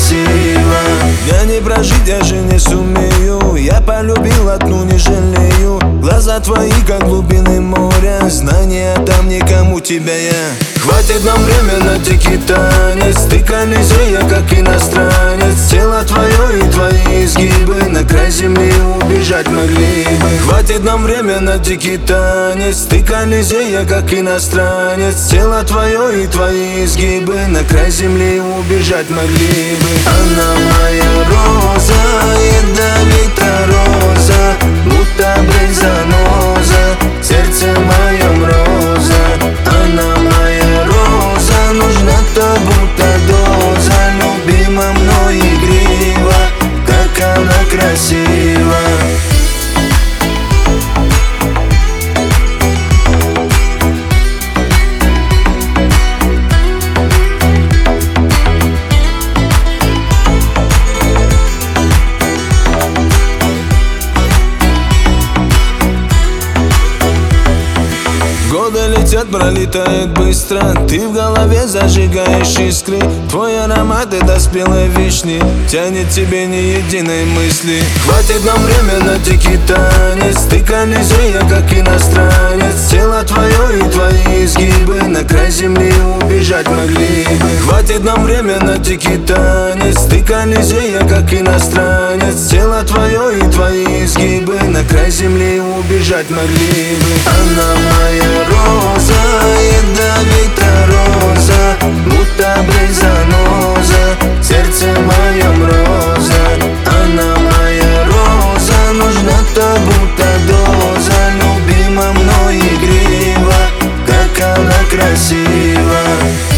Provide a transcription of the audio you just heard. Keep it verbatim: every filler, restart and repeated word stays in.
красиво. Я не прожить, я же не сумею. Я полюбил одну, не жалею. Глаза твои, как глубины моря. Знания дам никому тебя я. Хватит нам время на дикий танец. Ты Колизея, как иностранец. Тело твое и твои изгибы на край земли убежать могли бы. Хватит нам время на дикий танец. Ты Колизея, как иностранец. Тело твое и твои изгибы на край земли убежать могли бы. Она моя роза, ядовитая роза, будто бы заноза, в сердце моем роза. Она моя роза, нужна то будто доза, любима мной игриво, как она красива. Годы летят, пролетают быстро. Ты в голове зажигаешь искры. Твой аромат — это спелой вишни, тянет тебе ни единой мысли. Хватит нам время на дикий танец. Ты Колизея, как иностранец. Тело твое и твои изгибы на край земли убежать могли бы. Хватит нам время на дикий танец. Ты Колизея, как иностранец. Тело твое и твои изгибы на край земли убежать могли бы. Она моя роза, ядовитая роза, будто бы заноза, в сердце моем роза. Она моя роза, нужна то будто доза, любима мной игриво, как она красива.